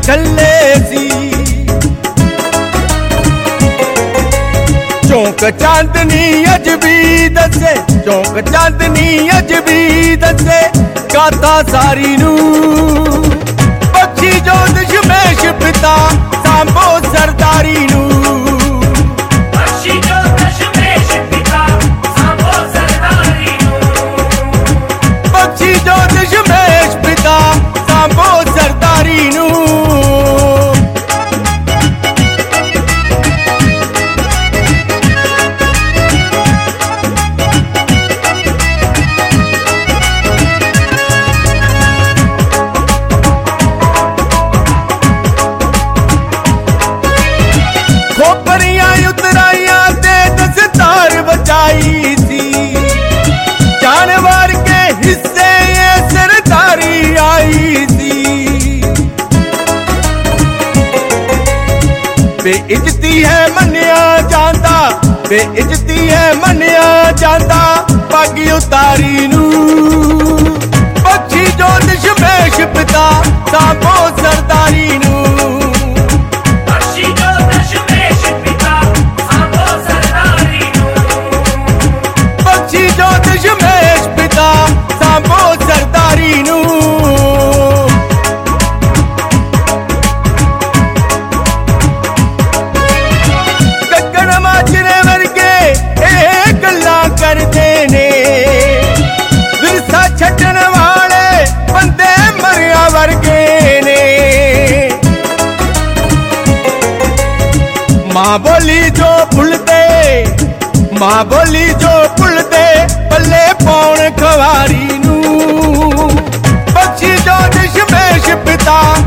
छल्ले सी। चौंक चांदनी अज भी दसे, चौंक चांदनी अज भी दसे गाथा सारी नू। पक्षी जो दशमेश पिता सांभो सरदारी नू। पक्षी जो दशमेश पिता सांभो सरदारी नू। पक्षी जो दशमेश पिता सांभो सरदारी नू। खोपरियां उतराइया ते दस्तार बचाई सी। जानवर के हिस्से ये सरदारी आई सी। बेइज्जती है मन्या जांदा, बेइज्जती है मन्या जांदा पग उतारी नू। पक्षी जो दशमेश पिता सांभो सरदारी नू। पक्षी जो दशमेश पिता सांभो सरदारी नू। पक्षी जो दशमेश पिता सांभो सरदारी नू। गगन माजरे वर्गे ਇਹ ਗੱਲਾਂ ਕਰਦੇ ਨੇ। ਵਿਰਸਾ ਛੱਡਣ ਵਾਲੇ ਬੰਦੇ ਮਰਿਆ ਵਰਗੇ ਨੇ। मां बोली जो भुलते, मां बोली जो भुलते पल्ले पौन खवारी नू। पक्षी जो दशमेश पिता